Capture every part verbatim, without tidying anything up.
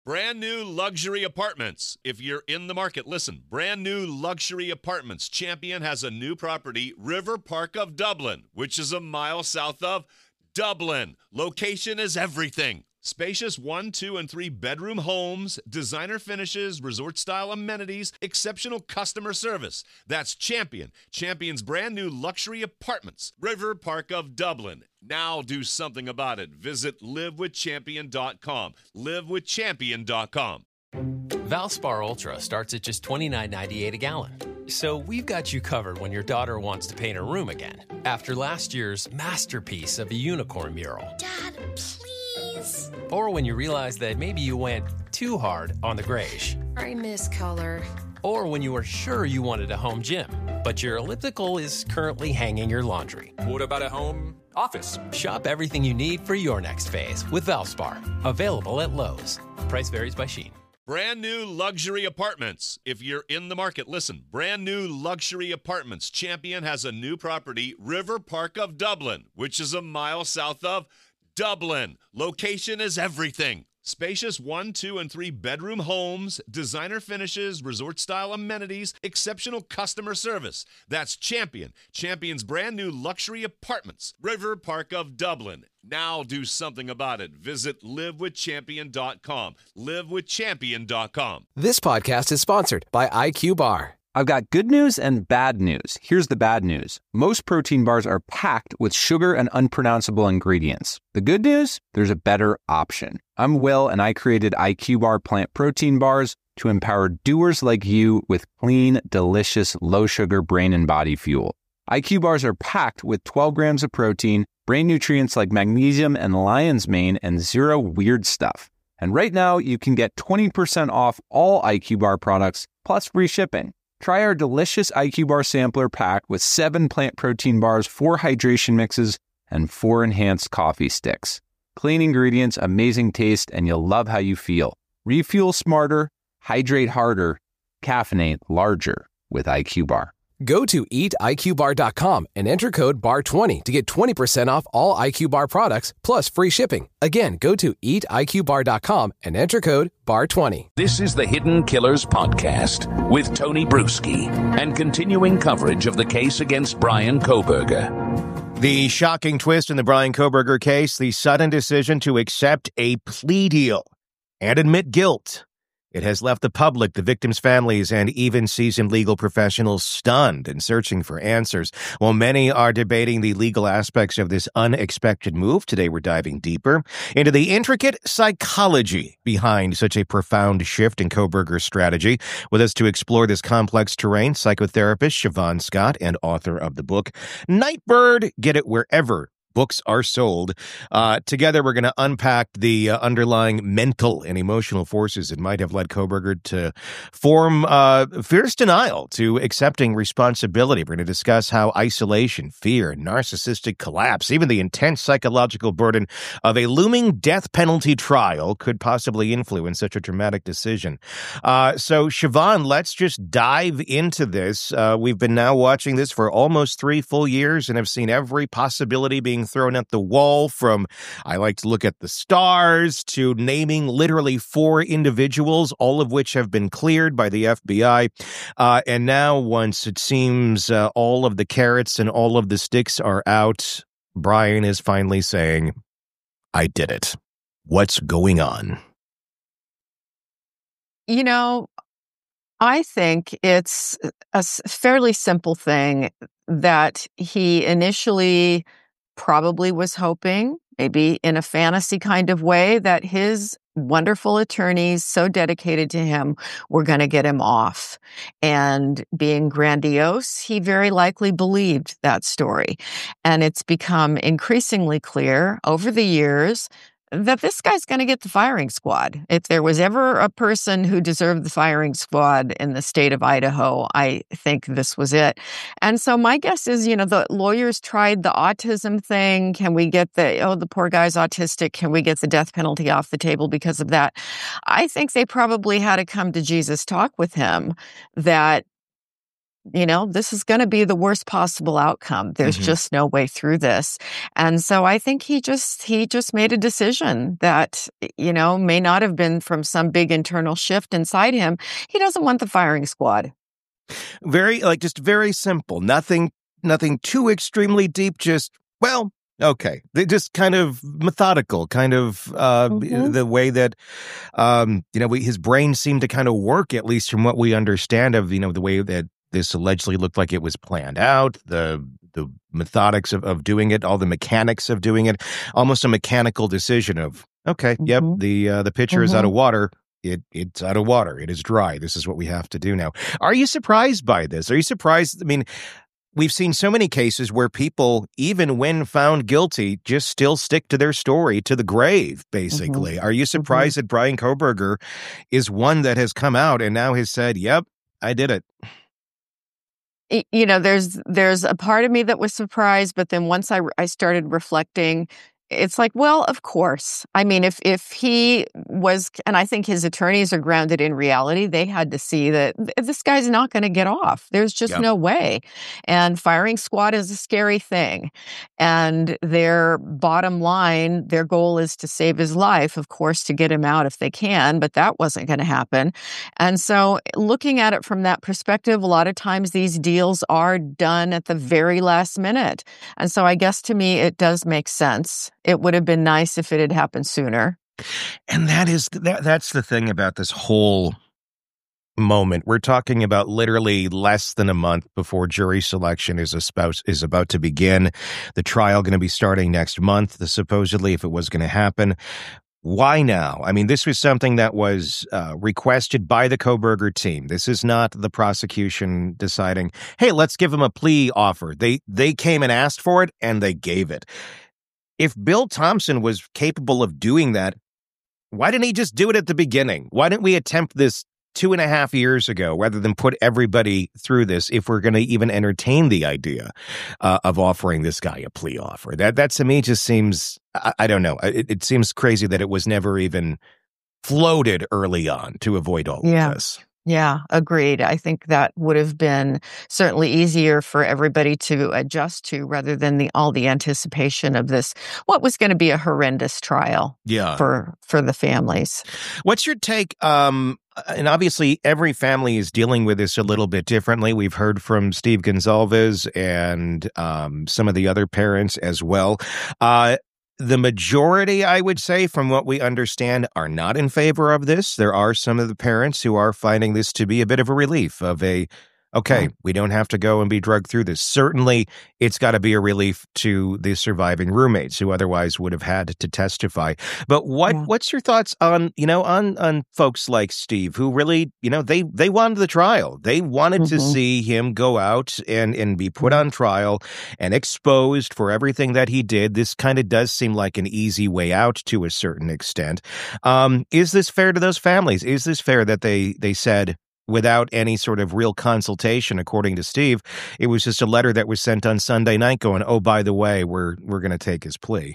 Brand new luxury apartments. If you're in the market, listen. Brand new luxury apartments. Champion has a new property, River Park of Dublin, which is a mile south of Dublin. Location is everything. Spacious one, two, and three bedroom homes, designer finishes, resort-style amenities, exceptional customer service. That's Champion. Champion's brand new luxury apartments, River Park of Dublin. Now do something about it. Visit live with champion dot com. live with champion dot com. Valspar Ultra starts at just twenty-nine ninety-eight a gallon. So we've got you covered when your daughter wants to paint her room again. After last year's masterpiece of a unicorn mural. Dad, please. Or when you realize that maybe you went too hard on the grayish. I miss color. Or when you were sure you wanted a home gym, but your elliptical is currently hanging your laundry. What about a home office? Shop everything you need for your next phase with Valspar. Available at Lowe's. Price varies by Shein. Brand new luxury apartments. If you're in the market, listen. Brand new luxury apartments. Champion has a new property, River Park of Dublin, which is a mile south of Dublin. Location is everything. Spacious one, two, and three bedroom homes, designer finishes, resort-style amenities, exceptional customer service. That's Champion. Champion's brand new luxury apartments, River Park of Dublin. Now do something about it. Visit live with champion dot com. live with champion dot com. This podcast is sponsored by I Q Bar. I've got good news and bad news. Here's the bad news. Most protein bars are packed with sugar and unpronounceable ingredients. The good news? There's a better option. I'm Will, and I created I Q Bar plant protein bars to empower doers like you with clean, delicious, low-sugar brain and body fuel. I Q Bars are packed with twelve grams of protein, brain nutrients like magnesium and lion's mane, and zero weird stuff. And right now, you can get twenty percent off all I Q Bar products, plus free shipping. Try our delicious I Q Bar sampler pack with seven plant protein bars, four hydration mixes, and four enhanced coffee sticks. Clean ingredients, amazing taste, and you'll love how you feel. Refuel smarter, hydrate harder, caffeinate larger with I Q Bar. Go to eat I Q bar dot com and enter code B A R twenty to get twenty percent off all I Q Bar products plus free shipping. Again, go to eat I Q bar dot com and enter code B A R twenty. This is the Hidden Killers Podcast with Tony Bruschi and continuing coverage of the case against Bryan Kohberger. The shocking twist in the Bryan Kohberger case, the sudden decision to accept a plea deal and admit guilt. It has left the public, the victims' families, and even seasoned legal professionals stunned and searching for answers. While many are debating the legal aspects of this unexpected move, today we're diving deeper into the intricate psychology behind such a profound shift in Kohberger's strategy. With us to explore this complex terrain, psychotherapist Siobhan Scott and author of the book Nightbird. Get it wherever books are sold. Uh, together, we're going to unpack the uh, underlying mental and emotional forces that might have led Kohberger to form uh, fierce denial to accepting responsibility. We're going to discuss how isolation, fear, narcissistic collapse, even the intense psychological burden of a looming death penalty trial could possibly influence such a dramatic decision. Uh, so, Siobhan, let's just dive into this. Uh, we've been now watching this for almost three full years and have seen every possibility being thrown at the wall, from I like to look at the stars to naming literally four individuals, all of which have been cleared by the F B I. Uh, and now, once it seems uh, all of the carrots and all of the sticks are out, Bryan is finally saying, I did it. What's going on? You know, I think it's a s- fairly simple thing that he initially probably was hoping, maybe in a fantasy kind of way, that his wonderful attorneys, so dedicated to him, were going to get him off. And being grandiose, he very likely believed that story. And it's become increasingly clear over the years that this guy's going to get the firing squad. If there was ever a person who deserved the firing squad in the state of Idaho, I think this was it. And so my guess is, you know, the lawyers tried the autism thing. Can we get the, oh, the poor guy's autistic. Can we get the death penalty off the table because of that? I think they probably had to come to Jesus talk with him that you know, this is going to be the worst possible outcome. There's mm-hmm. just no way through this. And so I think he just, he just made a decision that, you know, may not have been from some big internal shift inside him. He doesn't want the firing squad. Very, like, just very simple. Nothing, nothing too extremely deep. Just, well, okay. They just kind of methodical, kind of uh, mm-hmm. the way that, um, you know, we, his brain seemed to kind of work, at least from what we understand of, you know, the way that this allegedly looked like it was planned out, the the methodics of, of doing it, all the mechanics of doing it, almost a mechanical decision of, okay, mm-hmm. yep, the uh, the pitcher mm-hmm. is out of water. It It's out of water. It is dry. This is what we have to do now. Are you surprised by this? Are you surprised? I mean, we've seen so many cases where people, even when found guilty, just still stick to their story to the grave, basically. Mm-hmm. Are you surprised mm-hmm. that Bryan Kohberger is one that has come out and now has said, yep, I did it? You know, there's there's a part of me that was surprised, but then once I, I started reflecting, it's like, well, of course. I mean, if if he was, and I think his attorneys are grounded in reality, they had to see that this guy's not going to get off. There's just yep. no way. And firing squad is a scary thing. And their bottom line, their goal is to save his life, of course, to get him out if they can, but that wasn't going to happen. And so looking at it from that perspective, a lot of times these deals are done at the very last minute. And so I guess to me, it does make sense. It would have been nice if it had happened sooner. And that is that, that's the thing about this whole moment. We're talking about literally less than a month before jury selection is a spouse is about to begin. The trial going to be starting next month, the, supposedly, if it was going to happen. Why now? I mean, this was something that was uh, requested by the Kohberger team. This is not the prosecution deciding, hey, let's give him a plea offer. They they came and asked for it, and they gave it. If Bill Thompson was capable of doing that, why didn't he just do it at the beginning? Why didn't we attempt this two and a half years ago rather than put everybody through this if we're going to even entertain the idea uh, of offering this guy a plea offer? That, that to me just seems, I, I don't know, it, it seems crazy that it was never even floated early on to avoid all yeah. of this. Yeah, agreed. I think that would have been certainly easier for everybody to adjust to rather than the all the anticipation of this, what was going to be a horrendous trial yeah. for for the families. What's your take? Um, and obviously, every family is dealing with this a little bit differently. We've heard from Steve Gonsalves and um, some of the other parents as well. Uh The majority, I would say, from what we understand, are not in favor of this. There are some of the parents who are finding this to be a bit of a relief of a, okay, we don't have to go and be drugged through this. Certainly, it's got to be a relief to the surviving roommates who otherwise would have had to testify. But what yeah. what's your thoughts on, you know, on on folks like Steve who really, you know, they they wanted the trial. They wanted mm-hmm. to see him go out and, and be put on trial and exposed for everything that he did. This kind of does seem like an easy way out to a certain extent. Um, is this fair to those families? Is this fair that they they said, without any sort of real consultation, according to Steve, it was just a letter that was sent on Sunday night going, oh, by the way, we're we're going to take his plea?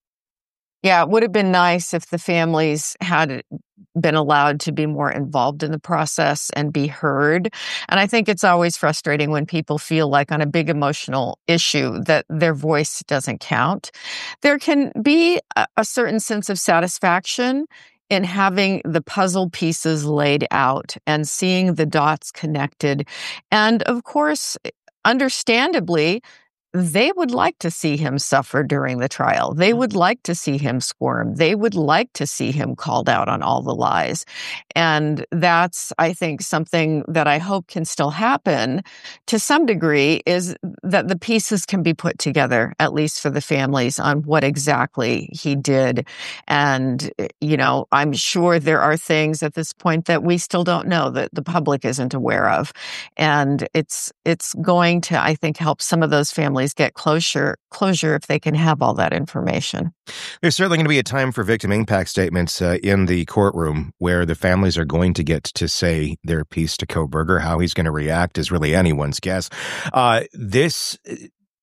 Yeah, it would have been nice if the families had been allowed to be more involved in the process and be heard. And I think it's always frustrating when people feel like on a big emotional issue that their voice doesn't count. There can be a, a certain sense of satisfaction in having the puzzle pieces laid out and seeing the dots connected. And of course, understandably, they would like to see him suffer during the trial. They would like to see him squirm. They would like to see him called out on all the lies. And that's, I think, something that I hope can still happen to some degree, is that the pieces can be put together, at least for the families, on what exactly he did. And, you know, I'm sure there are things at this point that we still don't know, that the public isn't aware of. And it's, it's going to, I think, help some of those families get closure closure if they can have all that information. There's certainly going to be a time for victim impact statements uh, in the courtroom where the families are going to get to say their piece to Kohberger. How he's going to react is really anyone's guess. Uh, this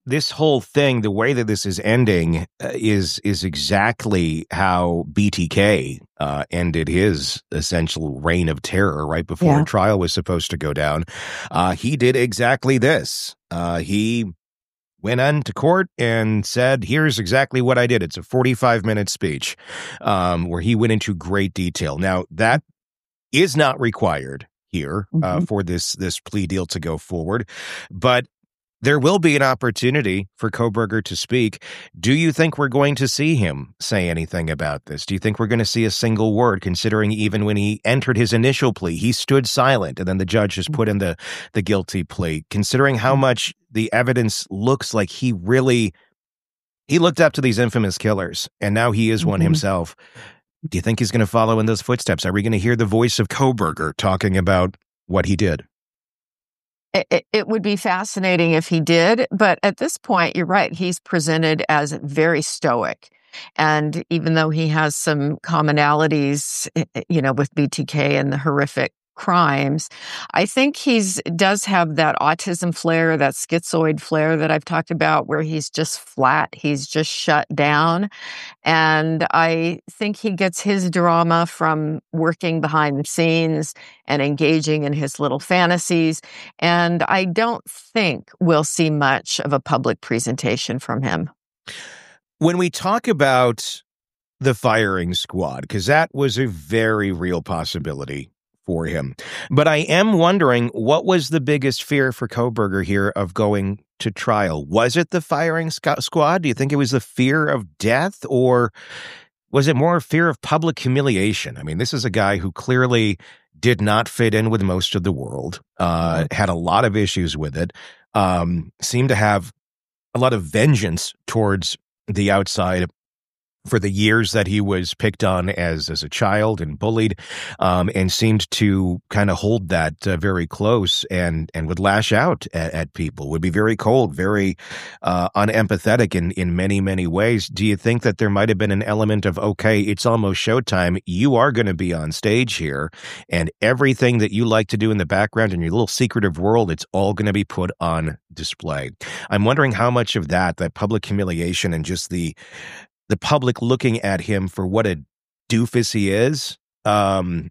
this whole thing, the way that this is ending, uh, is is exactly how B T K uh, ended his essential reign of terror right before Yeah. a trial was supposed to go down. Uh, he did exactly this. Uh, he went on to court and said, here's exactly what I did. It's a forty-five minute speech um, where he went into great detail. Now, that is not required here uh, Mhm. for this this plea deal to go forward, but there will be an opportunity for Kohberger to speak. Do you think we're going to see him say anything about this? Do you think we're going to see a single word, considering even when he entered his initial plea, he stood silent, and then the judge just put in the, the guilty plea? Considering how much the evidence looks like he really, he looked up to these infamous killers, and now he is one Mhm. himself. Do you think he's going to follow in those footsteps? Are we going to hear the voice of Kohberger talking about what he did? It, it- it would be fascinating if he did, but at this point, you're right. He's presented as very stoic. And even though he has some commonalities, eh, eh, you know, with B T K and the horrific crimes, I think he's does have that autism flair, that schizoid flair that I've talked about, where he's just flat, he's just shut down. And I think he gets his drama from working behind the scenes and engaging in his little fantasies. And I don't think we'll see much of a public presentation from him. When we talk about the firing squad, because that was a very real possibility for him, but I am wondering, what was the biggest fear for Kohberger here of going to trial? Was it the firing sc- squad? Do you think it was the fear of death, or was it more fear of public humiliation? I mean, this is a guy who clearly did not fit in with most of the world, uh, had a lot of issues with it, um, seemed to have a lot of vengeance towards the outside for the years that he was picked on as as a child and bullied, um, and seemed to kind of hold that uh, very close, and and would lash out at, at people, would be very cold, very uh, unempathetic in, in many, many ways. Do you think that there might have been an element of, okay, it's almost showtime, you are going to be on stage here, and everything that you like to do in the background in your little secretive world, it's all going to be put on display? I'm wondering how much of that, that public humiliation and just the the public looking at him for what a doofus he is, um,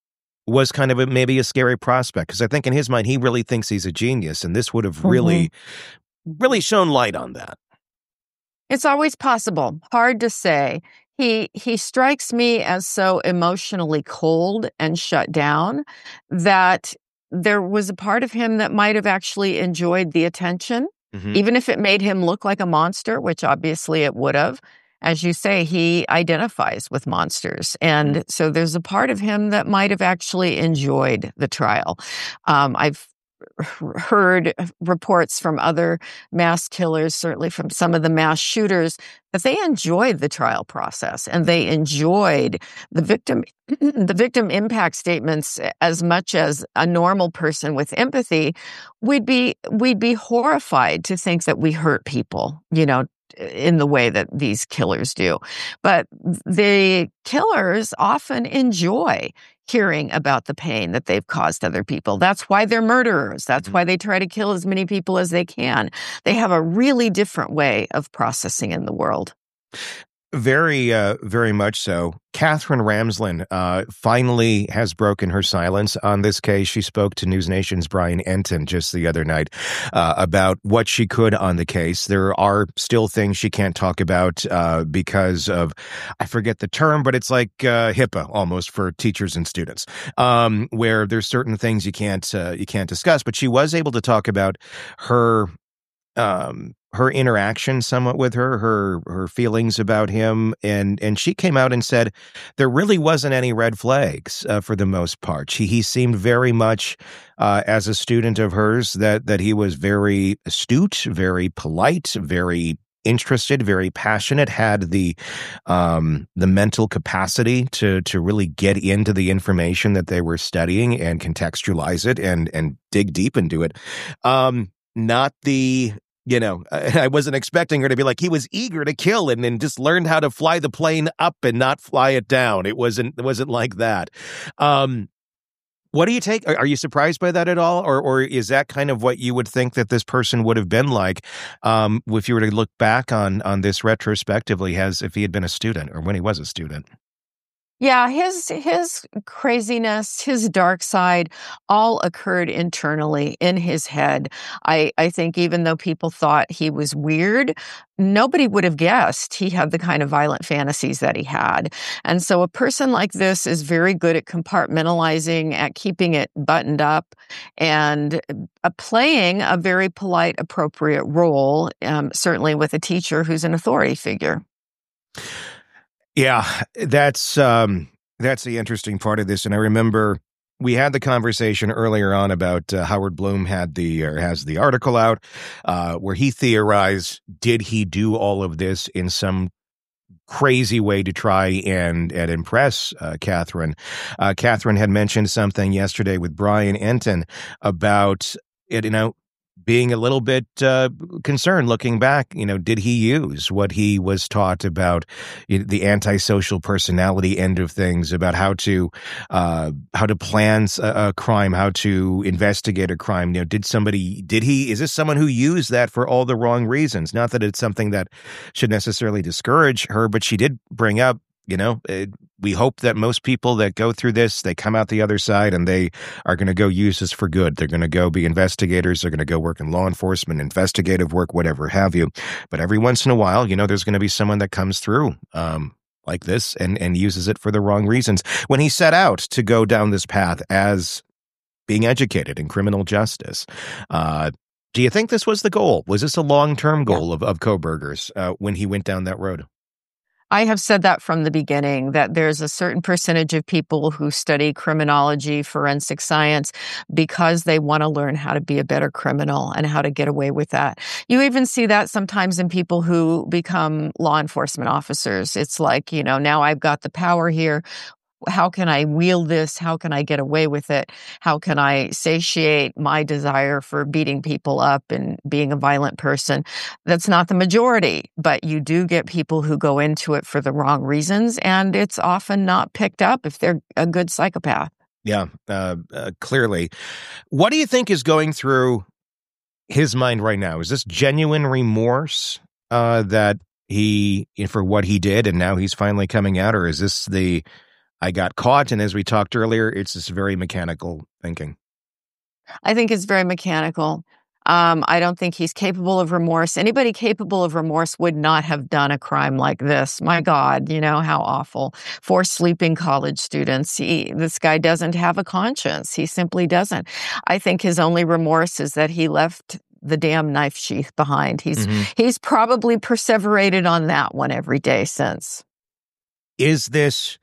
was kind of a, maybe a scary prospect. Because I think in his mind, he really thinks he's a genius, and this would have really, really shone light on that. It's always possible. Hard to say. He he strikes me as so emotionally cold and shut down that there was a part of him that might have actually enjoyed the attention, Mhm. even if it made him look like a monster, which obviously it would have. As you say, he identifies with monsters. And so there's a part of him that might have actually enjoyed the trial. Um, I've heard reports from other mass killers, certainly from some of the mass shooters, that they enjoyed the trial process and they enjoyed the victim the victim impact statements as much as a normal person with empathy. We'd be we'd be horrified to think that we hurt people, you know, in the way that these killers do. But the killers often enjoy hearing about the pain that they've caused other people. That's why they're murderers. That's why they try to kill as many people as they can. They have a really different way of processing in the world. Very, uh, very much so. Catherine Ramsland uh, finally has broken her silence on this case. She spoke to News Nation's Brian Enton just the other night uh, about what she could on the case. There are still things she can't talk about uh, because of, I forget the term, but it's like uh, HIPAA almost for teachers and students, um, where there's certain things you can't uh, you can't discuss. But she was able to talk about her. Um, her interaction somewhat with her, her her feelings about him, and and she came out and said there really wasn't any red flags uh, for the most part. She, he seemed very much, uh, as a student of hers, that that he was very astute, very polite, very interested, very passionate, had the um, the mental capacity to to really get into the information that they were studying and contextualize it and and dig deep into it. Um, not the You know, I wasn't expecting her to be like, he was eager to kill and then just learned how to fly the plane up and not fly it down. It wasn't, it wasn't like that. Um, What do you take? Are you surprised by that at all? Or or is that kind of what you would think that this person would have been like um, if you were to look back on on this retrospectively as if he had been a student or when he was a student? Yeah, his his craziness, his dark side, all occurred internally in his head. I, I think even though people thought he was weird, nobody would have guessed he had the kind of violent fantasies that he had. And so a person like this is very good at compartmentalizing, at keeping it buttoned up, and uh, playing a very polite, appropriate role, um, certainly with a teacher who's an authority figure. Yeah, that's um, that's the interesting part of this. And I remember we had the conversation earlier on about uh, Howard Bloom had the or has the article out uh, where he theorized, did he do all of this in some crazy way to try and, and impress uh, Catherine? Uh, Catherine had mentioned something yesterday with Brian Entin about it, you know, being a little bit uh, concerned looking back. You know, did he use what he was taught about you know, the antisocial personality end of things, about how to uh, how to plan a, a crime, how to investigate a crime? You know, did somebody, did he, is this someone who used that for all the wrong reasons? Not that it's something that should necessarily discourage her, but she did bring up, you know, it, we hope that most people that go through this, they come out the other side and they are going to go use this for good. They're going to go be investigators. They're going to go work in law enforcement, investigative work, whatever have you. But every once in a while, you know, there's going to be someone that comes through um, like this and, and uses it for the wrong reasons. When he set out to go down this path as being educated in criminal justice, uh, do you think this was the goal? Was this a long-term goal yeah. of, of Kohberger's uh, when he went down that road? I have said that from the beginning, that there's a certain percentage of people who study criminology, forensic science, because they want to learn how to be a better criminal and how to get away with that. You even see that sometimes in people who become law enforcement officers. It's like, you know, now I've got the power here. How can I wield this? How can I get away with it? How can I satiate my desire for beating people up and being a violent person? That's not the majority, but you do get people who go into it for the wrong reasons, and it's often not picked up if they're a good psychopath. Yeah, uh, uh, clearly. What do you think is going through his mind right now? Is this genuine remorse uh, that he, for what he did, and now he's finally coming out, or is this the I got caught, and as we talked earlier, it's this very mechanical thinking? I think it's very mechanical. Um, I don't think he's capable of remorse. Anybody capable of remorse would not have done a crime like this. My God, you know, how awful. For sleeping college students, he, this guy doesn't have a conscience. He simply doesn't. I think his only remorse is that he left the damn knife sheath behind. He's mm-hmm. he's probably perseverated on that one every day since. Is this...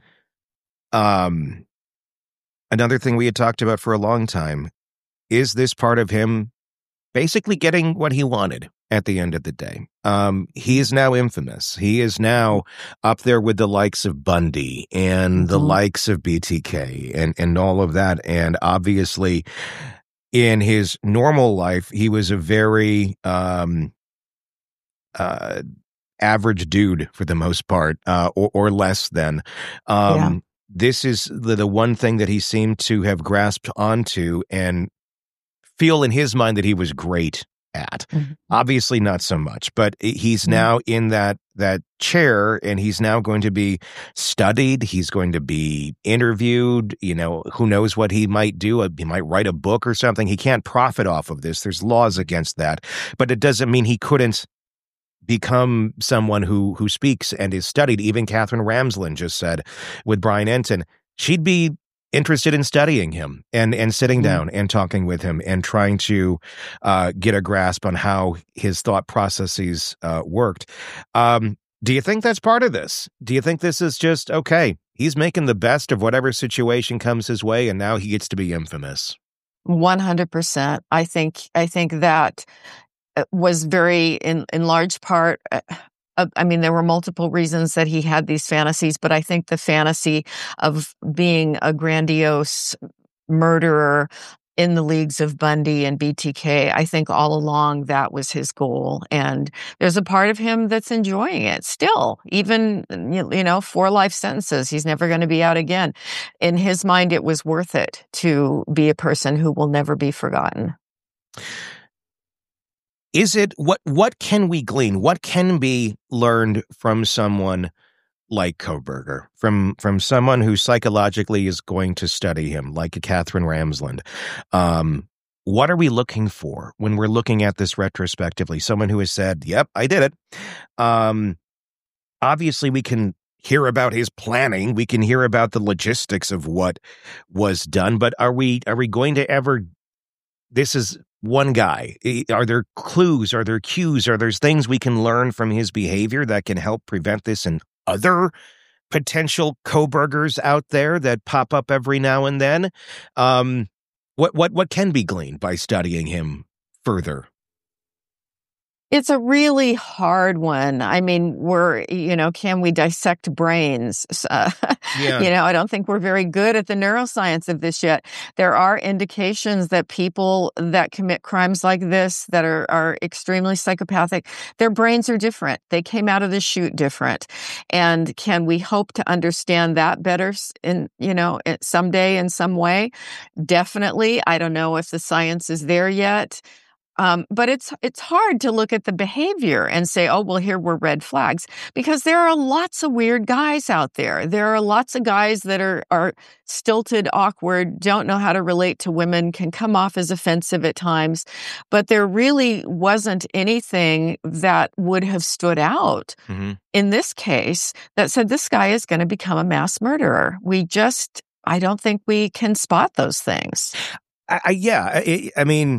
Um, another thing we had talked about for a long time, is this part of him basically getting what he wanted at the end of the day? Um, he is now infamous. He is now up there with the likes of Bundy and mm-hmm. the likes of B T K and, and all of that. And obviously in his normal life, he was a very, um, uh, average dude for the most part, uh, or, or less than, um, yeah. This is the, the one thing that he seemed to have grasped onto and feel in his mind that he was great at. Mm-hmm. Obviously not so much, but he's mm-hmm. now in that that chair, and he's now going to be studied. He's going to be interviewed. You know, who knows what he might do? He might write a book or something. He can't profit off of this. There's laws against that, but it doesn't mean he couldn't become someone who who speaks and is studied. Even Catherine Ramsland just said with Brian Entin, she'd be interested in studying him and and sitting down and talking with him and trying to uh, get a grasp on how his thought processes uh, worked. Um, do you think that's part of this? Do you think this is just, okay, he's making the best of whatever situation comes his way, and now he gets to be infamous? one hundred percent. I think I think that was very, in, in large part, uh, I mean, there were multiple reasons that he had these fantasies, but I think the fantasy of being a grandiose murderer in the leagues of Bundy and B T K. I think all along that was his goal. And there's a part of him that's enjoying it still, even, you know, four life sentences. He's never going to be out again. In his mind, it was worth it to be a person who will never be forgotten. Is it, what, what can we glean? What can be learned from someone like Kohberger, from from someone who psychologically is going to study him, like a Katherine Ramsland? Um, what are we looking for when we're looking at this retrospectively? Someone who has said, yep, I did it. Um, obviously, we can hear about his planning. We can hear about the logistics of what was done. But are we are we going to ever, this is one guy. Are there clues? Are there cues? Are there things we can learn from his behavior that can help prevent this in other potential Kohbergers out there that pop up every now and then? Um, what what what can be gleaned by studying him further? It's a really hard one. I mean, we're, you know, can we dissect brains? Uh, yeah. You know, I don't think we're very good at the neuroscience of this yet. There are indications that people that commit crimes like this, that are, are extremely psychopathic, their brains are different. They came out of the chute different. And can we hope to understand that better in, you know, someday in some way? Definitely. I don't know if the science is there yet. Um, but it's it's hard to look at the behavior and say, oh, well, here were red flags, because there are lots of weird guys out there. There are lots of guys that are, are stilted, awkward, don't know how to relate to women, can come off as offensive at times. But there really wasn't anything that would have stood out mm-hmm. in this case that said this guy is going to become a mass murderer. We just, I don't think we can spot those things. I, I, yeah, I, I mean...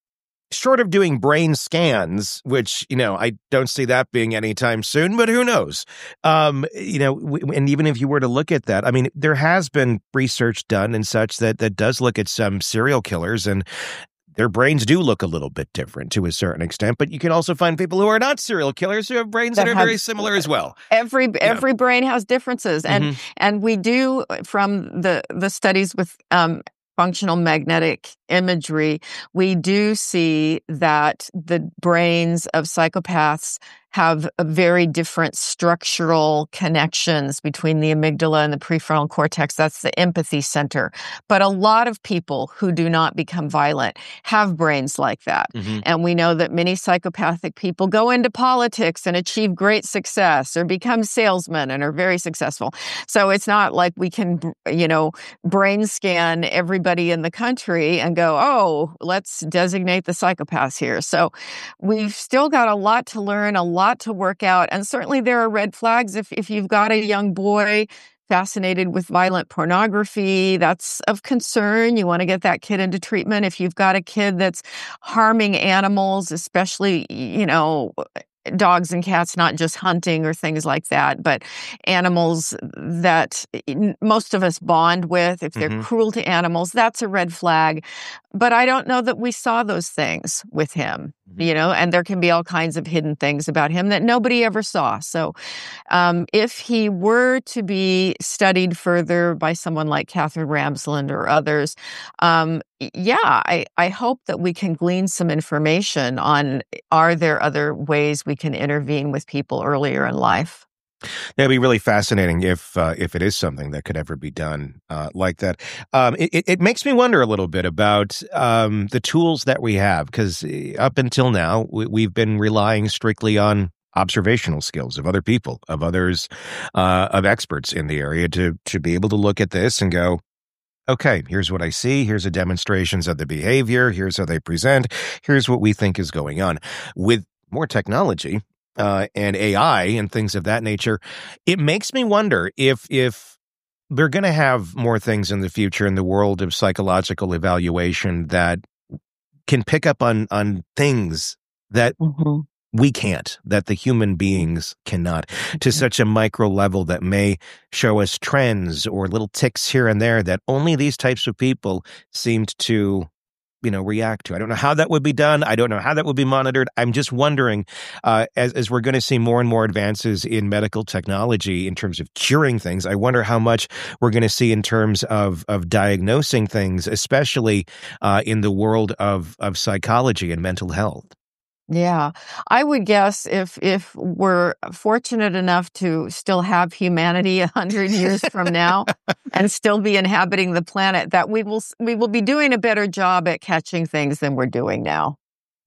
Short of doing brain scans, which, you know, I don't see that being anytime soon, but who knows? Um, you know, w- and even if you were to look at that, I mean, there has been research done and such that, that does look at some serial killers, and their brains do look a little bit different to a certain extent, but you can also find people who are not serial killers who have brains that, that are have, very similar as well. Every every yeah. brain has differences. And mm-hmm. and we do, from the, the studies with um functional magnetic imagery, we do see that the brains of psychopaths have a very different structural connections between the amygdala and the prefrontal cortex. That's the empathy center. But a lot of people who do not become violent have brains like that. Mm-hmm. And we know that many psychopathic people go into politics and achieve great success, or become salesmen and are very successful. So it's not like we can, you know, brain scan everybody in the country and go, oh, let's designate the psychopaths here. So we've still got a lot to learn, a lot to work out. And certainly there are red flags. If if you've got a young boy fascinated with violent pornography, that's of concern. You want to get that kid into treatment. If you've got a kid that's harming animals, especially, you know, dogs and cats, not just hunting or things like that, but animals that most of us bond with, if they're mm-hmm. cruel to animals, that's a red flag. But I don't know that we saw those things with him, mm-hmm. you know, and there can be all kinds of hidden things about him that nobody ever saw. So um, if he were to be studied further by someone like Katherine Ramsland or others, um, yeah, I, I hope that we can glean some information on, are there other ways we can intervene with people earlier in life? That'd be really fascinating if uh, if it is something that could ever be done uh, like that. Um, it, it makes me wonder a little bit about um, the tools that we have, because up until now, we, we've been relying strictly on observational skills of other people, of others, uh, of experts in the area to to be able to look at this and go, okay, here's what I see. Here's the demonstrations of the behavior. Here's how they present. Here's what we think is going on. With more technology uh, and A I and things of that nature, it makes me wonder if if we're going to have more things in the future in the world of psychological evaluation that can pick up on on things that mm-hmm. we can't, that the human beings cannot, to such a micro level that may show us trends or little ticks here and there that only these types of people seemed to you know, react to. I don't know how that would be done. I don't know how that would be monitored. I'm just wondering, uh, as, as we're going to see more and more advances in medical technology in terms of curing things, I wonder how much we're going to see in terms of, of diagnosing things, especially uh, in the world of, of psychology and mental health. Yeah, I would guess if if we're fortunate enough to still have humanity a hundred years from now and still be inhabiting the planet, that we will we will be doing a better job at catching things than we're doing now.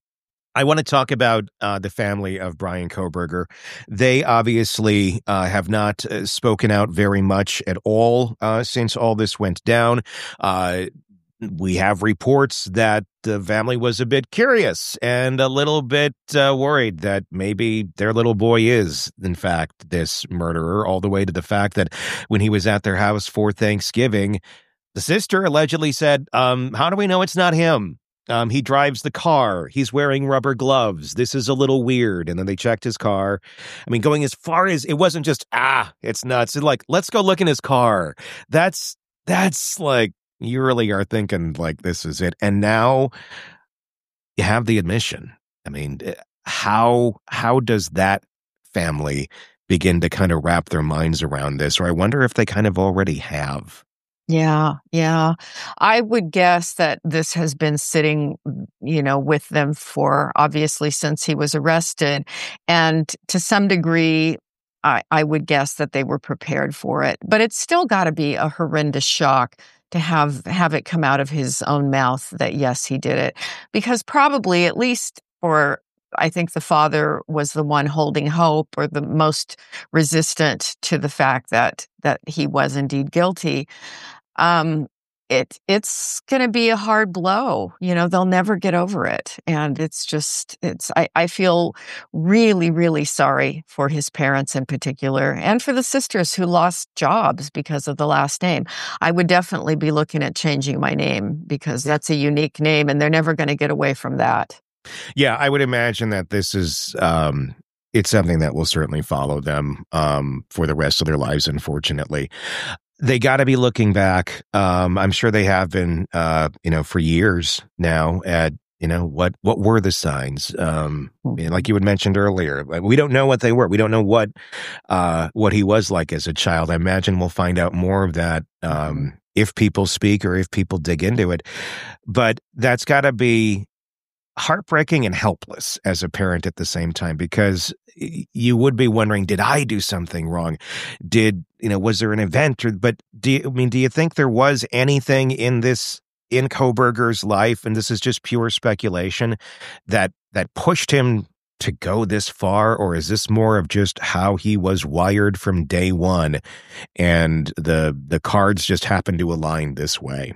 I want to talk about uh, the family of Bryan Kohberger. They obviously uh, have not uh, spoken out very much at all uh, since all this went down. Uh, We have reports that the family was a bit curious and a little bit uh, worried that maybe their little boy is, in fact, this murderer, all the way to the fact that when he was at their house for Thanksgiving, the sister allegedly said, um, how do we know it's not him? Um, he drives the car. He's wearing rubber gloves. This is a little weird. And then they checked his car. I mean, going as far as it wasn't just, ah, it's nuts. It's like, let's go look in his car. That's, that's like, you really are thinking like this is it. And now you have the admission. I mean, how how does that family begin to kind of wrap their minds around this? Or I wonder if they kind of already have. Yeah, yeah. I would guess that this has been sitting, you know, with them for obviously since he was arrested. And to some degree, I, I would guess that they were prepared for it. But it's still got to be a horrendous shock to have have it come out of his own mouth that, yes, he did it. Because probably, at least for, I think the father was the one holding hope or the most resistant to the fact that that he was indeed guilty. Um, it it's going to be a hard blow. You know, they'll never get over it. And it's just, it's, I, I feel really, really sorry for his parents in particular and for the sisters who lost jobs because of the last name. I would definitely be looking at changing my name because that's a unique name and they're never going to get away from that. Yeah, I would imagine that this is, um, it's something that will certainly follow them um, for the rest of their lives, unfortunately. They got to be looking back. Um, I'm sure they have been, uh, you know, for years now at, you know, what, what were the signs? Um, like you had mentioned earlier, we don't know what they were. We don't know what, uh, what he was like as a child. I imagine we'll find out more of that, um, if people speak or if people dig into it, but that's got to be heartbreaking and helpless as a parent at the same time, because you would be wondering, did I do something wrong? Did, you know, was there an event? Or, but do you, I mean, do you think there was anything in this, in Kohberger's life, and this is just pure speculation, that, that pushed him to go this far? Or is this more of just how he was wired from day one and the, the cards just happened to align this way?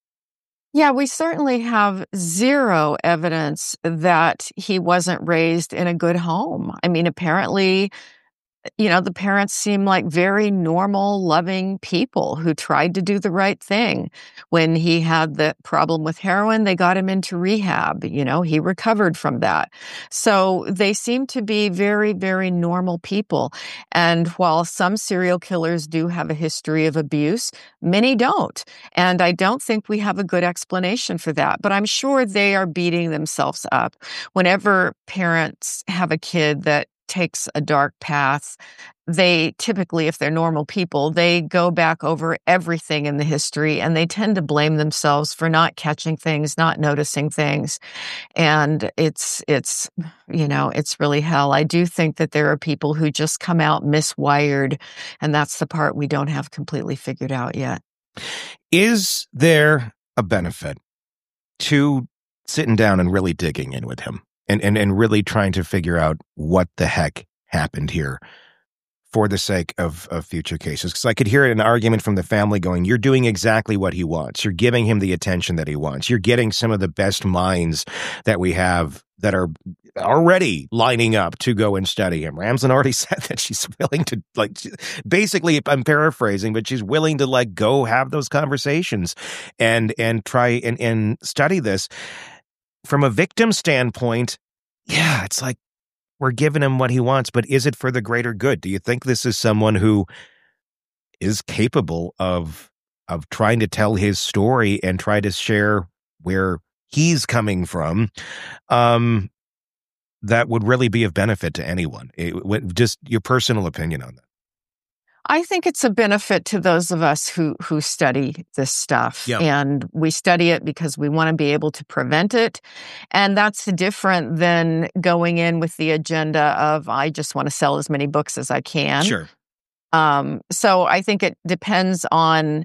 Yeah, we certainly have zero evidence that he wasn't raised in a good home. I mean, apparently, you know, the parents seem like very normal, loving people who tried to do the right thing. When he had the problem with heroin, they got him into rehab. You know, he recovered from that. So they seem to be very, very normal people. And while some serial killers do have a history of abuse, many don't. And I don't think we have a good explanation for that. But I'm sure they are beating themselves up. Whenever parents have a kid that takes a dark path, they typically, if they're normal people, they go back over everything in the history and they tend to blame themselves for not catching things, not noticing things. And it's, it's, you know, it's really hell. I do think that there are people who just come out miswired, and that's the part we don't have completely figured out yet. Is there a benefit to sitting down and really digging in with him? And, and and really trying to figure out what the heck happened here for the sake of, of future cases. Because I could hear an argument from the family going, you're doing exactly what he wants. You're giving him the attention that he wants. You're getting some of the best minds that we have that are already lining up to go and study him. Ramsden already said that she's willing to, like, basically, I'm paraphrasing, but she's willing to, like, go have those conversations and and try and, and study this. From a victim standpoint, yeah, it's like we're giving him what he wants, but is it for the greater good? Do you think this is someone who is capable of of trying to tell his story and try to share where he's coming from, um, that would really be of benefit to anyone. It, just your personal opinion on that. I think it's a benefit to those of us who who study this stuff. Yeah. And we study it because we want to be able to prevent it. And that's different than going in with the agenda of, I just want to sell as many books as I can. Sure. Um, so I think it depends on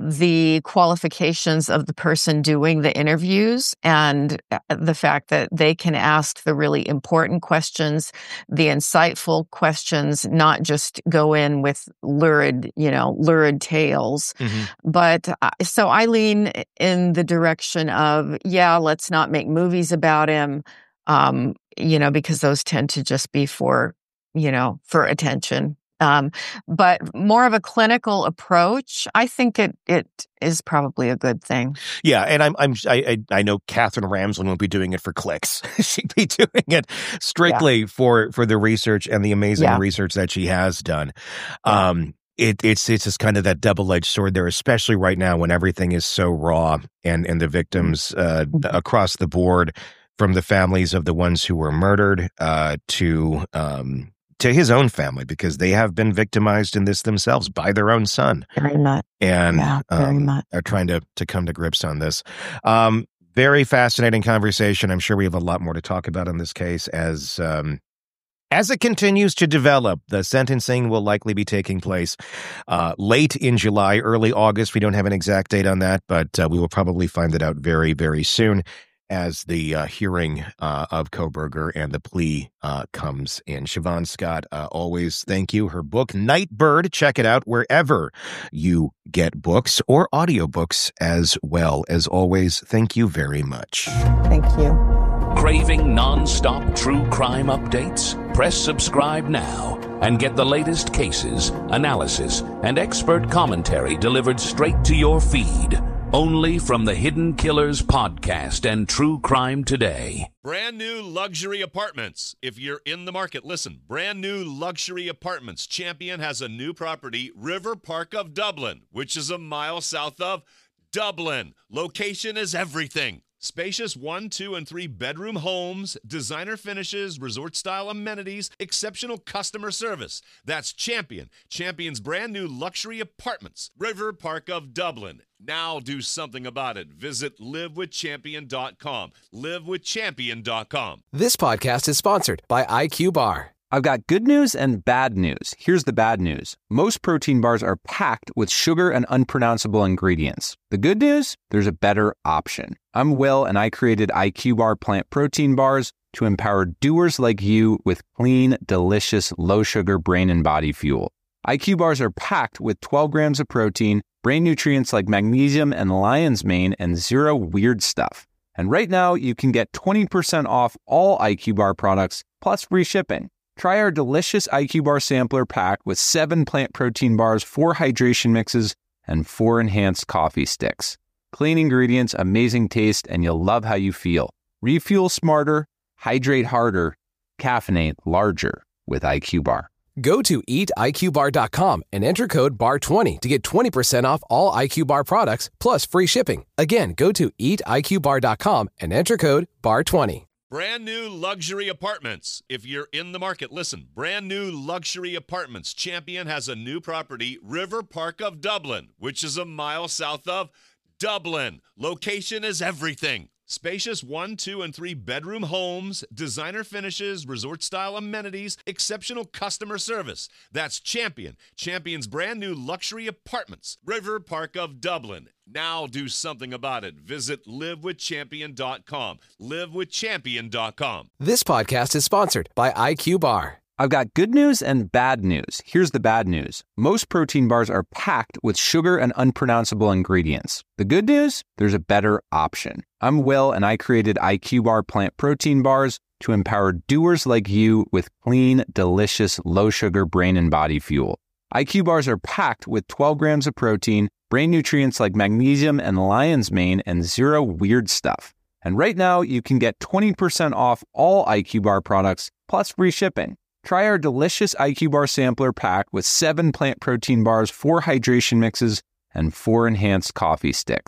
the qualifications of the person doing the interviews and the fact that they can ask the really important questions, the insightful questions, not just go in with lurid, you know, lurid tales. Mm-hmm. But uh, so I lean in the direction of, yeah, let's not make movies about him, um, you know, because those tend to just be for, you know, for attention. Um, but more of a clinical approach, I think it it is probably a good thing. Yeah, and I'm I'm I I know Catherine Ramsland won't be doing it for clicks. She'd be doing it strictly yeah. for for the research and the amazing yeah. research that she has done. Yeah. Um, it it's it's just kind of that double-edged sword there, especially right now when everything is so raw and and the victims uh, across the board, from the families of the ones who were murdered uh, to um. to his own family, because they have been victimized in this themselves by their own son. Very much. And yeah, very um, much. are trying to, to come to grips on this. Um, very fascinating conversation. I'm sure we have a lot more to talk about in this case as um, as it continues to develop. The sentencing will likely be taking place uh, late in July, early August. We don't have an exact date on that, but uh, we will probably find it out very, very soon as the uh, hearing uh, of Kohberger and the plea uh, comes in. Siobhan Scott, uh, always thank you. Her book, Nightbird, check it out wherever you get books or audiobooks as well. As always, thank you very much. Thank you. Craving non-stop true crime updates? Press subscribe now and get the latest cases, analysis, and expert commentary delivered straight to your feed. Only from the Hidden Killers podcast and True Crime Today. Brand new luxury apartments. If you're in the market, listen. Brand new luxury apartments. Champion has a new property, River Park of Dublin, which is a mile south of Dublin. Location is everything. Spacious one, two, and three bedroom homes, designer finishes, resort-style amenities, exceptional customer service. That's Champion. Champion's brand new luxury apartments. River Park of Dublin. Now do something about it. Visit live with champion dot com. live with champion dot com. This podcast is sponsored by I Q Bar. I've got good news and bad news. Here's the bad news. Most protein bars are packed with sugar and unpronounceable ingredients. The good news? There's a better option. I'm Will, and I created I Q Bar plant protein bars to empower doers like you with clean, delicious, low-sugar brain and body fuel. I Q Bars are packed with twelve grams of protein, brain nutrients like magnesium and lion's mane, and zero weird stuff. And right now, you can get twenty percent off all I Q Bar products, plus free shipping. Try our delicious I Q Bar sampler pack with seven plant protein bars, four hydration mixes, and four enhanced coffee sticks. Clean ingredients, amazing taste, and you'll love how you feel. Refuel smarter, hydrate harder, caffeinate larger with I Q Bar. Go to eat I Q bar dot com and enter code B A R twenty to get twenty percent off all I Q Bar products plus free shipping. Again, go to eat I Q bar dot com and enter code B A R twenty. Brand new luxury apartments. If you're in the market, listen. Brand new luxury apartments. Champion has a new property, River Park of Dublin, which is a mile south of Dublin. Location is everything. Spacious one, two, and three bedroom homes, designer finishes, resort-style amenities, exceptional customer service. That's Champion. Champion's brand new luxury apartments. River Park of Dublin. Now do something about it. Visit live with champion dot com. live with champion dot com. This podcast is sponsored by I Q Bar. I've got good news and bad news. Here's the bad news. Most protein bars are packed with sugar and unpronounceable ingredients. The good news? There's a better option. I'm Will, and I created I Q Bar plant protein bars to empower doers like you with clean, delicious, low-sugar brain and body fuel. I Q Bars are packed with twelve grams of protein, brain nutrients like magnesium and lion's mane, and zero weird stuff. And right now, you can get twenty percent off all I Q Bar products, plus free shipping. Try our delicious I Q Bar sampler pack with seven plant protein bars, four hydration mixes, and four enhanced coffee sticks.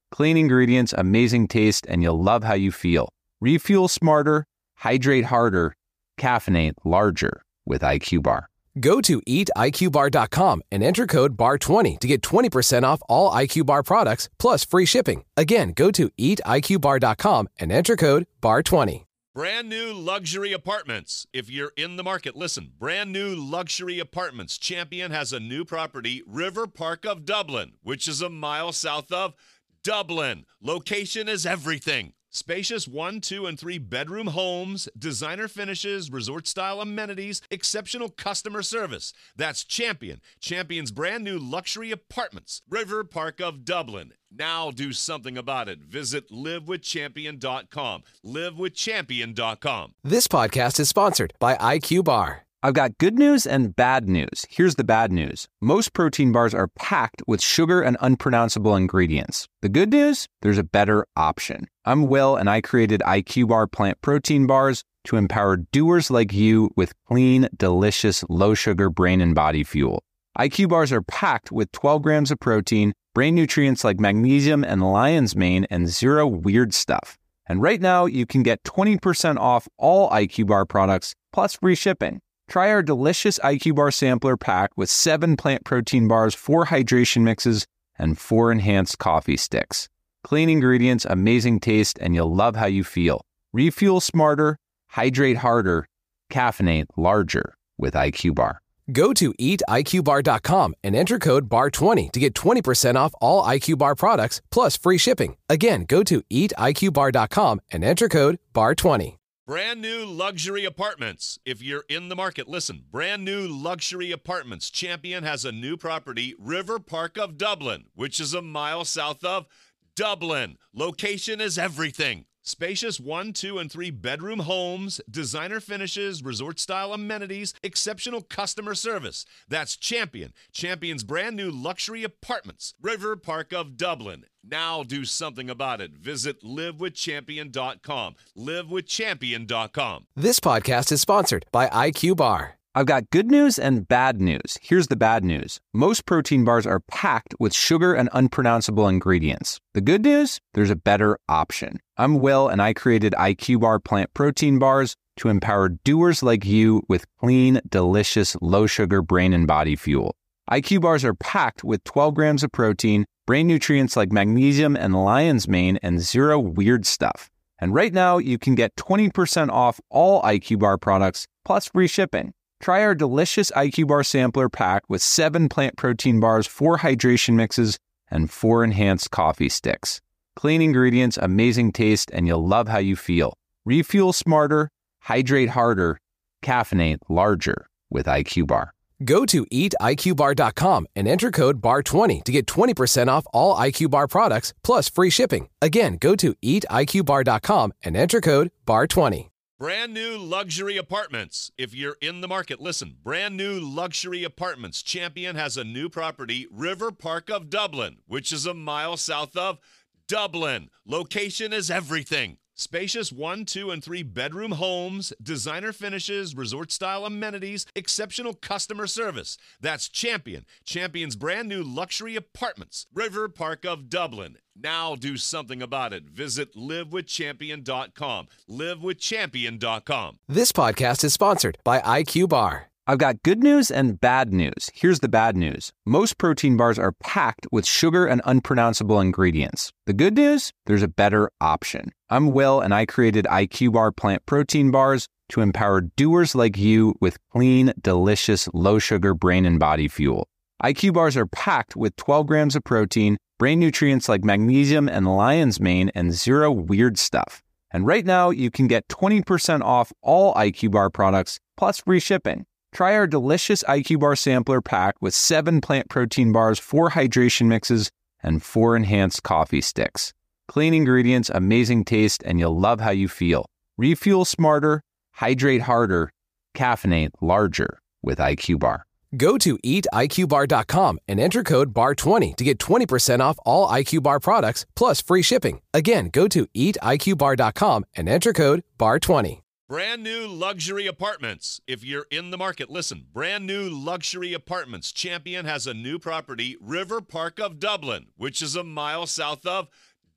Clean ingredients, amazing taste, and you'll love how you feel. Refuel smarter, hydrate harder, caffeinate larger with I Q Bar. Go to eat I Q bar dot com and enter code B A R twenty to get twenty percent off all I Q Bar products plus free shipping. Again, go to eat I Q bar dot com and enter code B A R twenty. Brand new luxury apartments. If you're in the market, listen. Brand new luxury apartments. Champion has a new property, River Park of Dublin, which is a mile south of Dublin. Location is everything. Spacious one, two, and three bedroom homes, designer finishes, resort-style amenities, exceptional customer service. That's Champion. Champion's brand new luxury apartments, River Park of Dublin. Now do something about it. Visit live with champion dot com. live with champion dot com. This podcast is sponsored by I Q Bar. I've got good news and bad news. Here's the bad news. Most protein bars are packed with sugar and unpronounceable ingredients. The good news? There's a better option. I'm Will, and I created I Q Bar plant protein bars to empower doers like you with clean, delicious, low-sugar brain and body fuel. I Q Bars are packed with twelve grams of protein, brain nutrients like magnesium and lion's mane, and zero weird stuff. And right now, you can get twenty percent off all I Q Bar products, plus free shipping. Try our delicious I Q Bar sampler pack with seven plant protein bars, four hydration mixes, and four enhanced coffee sticks. Clean ingredients, amazing taste, and you'll love how you feel. Refuel smarter, hydrate harder, caffeinate larger with I Q Bar. Go to eat I Q bar dot com and enter code B A R twenty to get twenty percent off all I Q Bar products plus free shipping. Again, go to eat I Q bar dot com and enter code B A R twenty. Brand new luxury apartments. If you're in the market, listen. Brand new luxury apartments. Champion has a new property, River Park of Dublin, which is a mile south of Dublin. Location is everything. Spacious one, two, and three bedroom homes, designer finishes, resort-style amenities, exceptional customer service. That's Champion. Champion's brand new luxury apartments, River Park of Dublin. Now do something about it. Visit live with champion dot com. live with champion dot com. This podcast is sponsored by I Q Bar. I've got good news and bad news. Here's the bad news. Most protein bars are packed with sugar and unpronounceable ingredients. The good news? There's a better option. I'm Will, and I created I Q Bar plant protein bars to empower doers like you with clean, delicious, low-sugar brain and body fuel. I Q Bars are packed with twelve grams of protein, brain nutrients like magnesium and lion's mane, and zero weird stuff. And right now, you can get twenty percent off all I Q Bar products, plus free shipping. Try our delicious I Q Bar sampler pack with seven plant protein bars, four hydration mixes, and four enhanced coffee sticks. Clean ingredients, amazing taste, and you'll love how you feel. Refuel smarter, hydrate harder, caffeinate larger with I Q Bar. Go to eat I Q bar dot com and enter code B A R twenty to get twenty percent off all I Q Bar products plus free shipping. Again, go to eat I Q bar dot com and enter code B A R twenty. Brand new luxury apartments. If you're in the market, listen. Brand new luxury apartments. Champion has a new property, River Park of Dublin, which is a mile south of Dublin. Location is everything. Spacious one, two, and three bedroom homes, designer finishes, resort-style amenities, exceptional customer service. That's Champion. Champion's brand new luxury apartments, River Park of Dublin. Now do something about it. Visit live with champion dot com. live with champion dot com. This podcast is sponsored by I Q Bar. I've got good news and bad news. Here's the bad news. Most protein bars are packed with sugar and unpronounceable ingredients. The good news? There's a better option. I'm Will, and I created I Q Bar plant protein bars to empower doers like you with clean, delicious, low-sugar brain and body fuel. I Q Bars are packed with twelve grams of protein, brain nutrients like magnesium and lion's mane, and zero weird stuff. And right now, you can get twenty percent off all I Q Bar products, plus free shipping. Try our delicious I Q Bar sampler pack with seven plant protein bars, four hydration mixes, and four enhanced coffee sticks. Clean ingredients, amazing taste, and you'll love how you feel. Refuel smarter, hydrate harder, caffeinate larger with I Q Bar. Go to eat I Q bar dot com and enter code B A R twenty to get twenty percent off all I Q Bar products plus free shipping. Again, go to eat I Q bar dot com and enter code B A R twenty. Brand new luxury apartments. If you're in the market, listen. Brand new luxury apartments. Champion has a new property, River Park of Dublin, which is a mile south of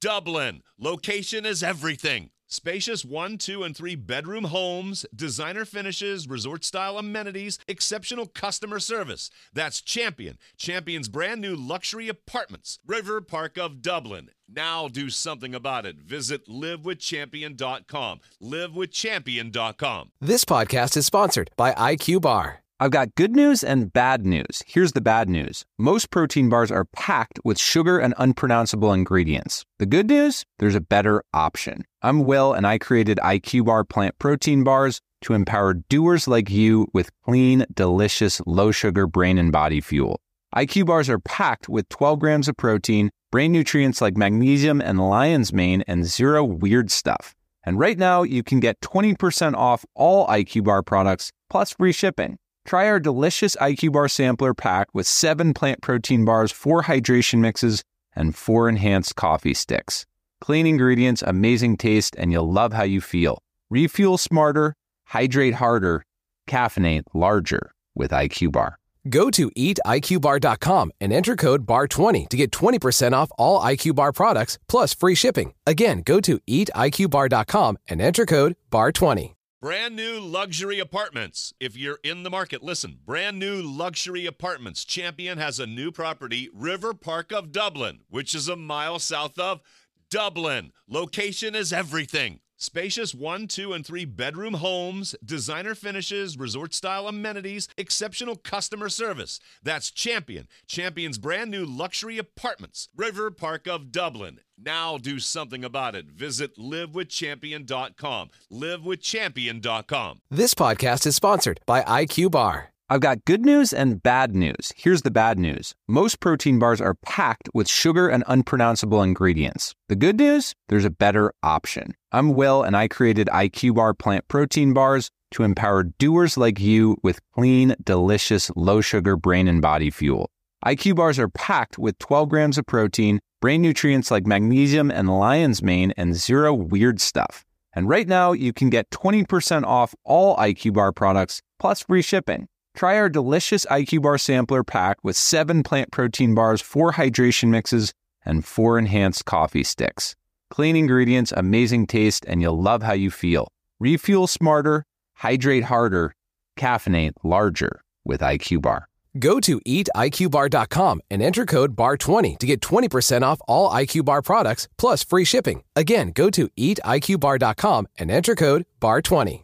Dublin. Location is everything. Spacious one, two, and three bedroom homes, designer finishes, resort-style amenities, exceptional customer service. That's Champion. Champion's brand new luxury apartments. River Park of Dublin. Now do something about it. Visit live with champion dot com. live with champion dot com. This podcast is sponsored by I Q Bar. I've got good news and bad news. Here's the bad news. Most protein bars are packed with sugar and unpronounceable ingredients. The good news? There's a better option. I'm Will, and I created I Q Bar plant protein bars to empower doers like you with clean, delicious, low-sugar brain and body fuel. I Q Bars are packed with twelve grams of protein, brain nutrients like magnesium and lion's mane, and zero weird stuff. And right now, you can get twenty percent off all I Q Bar products, plus free shipping. Try our delicious I Q Bar sampler pack with seven plant protein bars, four hydration mixes, and four enhanced coffee sticks. Clean ingredients, amazing taste, and you'll love how you feel. Refuel smarter, hydrate harder, caffeinate larger with I Q Bar. Go to eat I Q bar dot com and enter code bar twenty to get twenty percent off all I Q Bar products, plus free shipping. Again, go to eat I Q bar dot com and enter code bar twenty. Brand new luxury apartments. If you're in the market, listen. Brand new luxury apartments. Champion has a new property, River Park of Dublin, which is a mile south of Dublin. Location is everything. Spacious one, two, and three bedroom homes, designer finishes, resort-style amenities, exceptional customer service. That's Champion. Champion's brand new luxury apartments. River Park of Dublin. Now do something about it. Visit live with champion dot com. live with champion dot com. This podcast is sponsored by I Q Bar. I've got good news and bad news. Here's the bad news. Most protein bars are packed with sugar and unpronounceable ingredients. The good news? There's a better option. I'm Will, and I created I Q Bar plant protein bars to empower doers like you with clean, delicious, low-sugar brain and body fuel. I Q Bars are packed with twelve grams of protein, brain nutrients like magnesium and lion's mane, and zero weird stuff. And right now, you can get twenty percent off all I Q Bar products, plus free shipping. Try our delicious I Q Bar sampler pack with seven plant protein bars, four hydration mixes, and four enhanced coffee sticks. Clean ingredients, amazing taste, and you'll love how you feel. Refuel smarter, hydrate harder, caffeinate larger with I Q Bar. Go to eat I Q bar dot com and enter code bar twenty to get twenty percent off all I Q Bar products, plus free shipping. Again, go to eat I Q bar dot com and enter code bar twenty.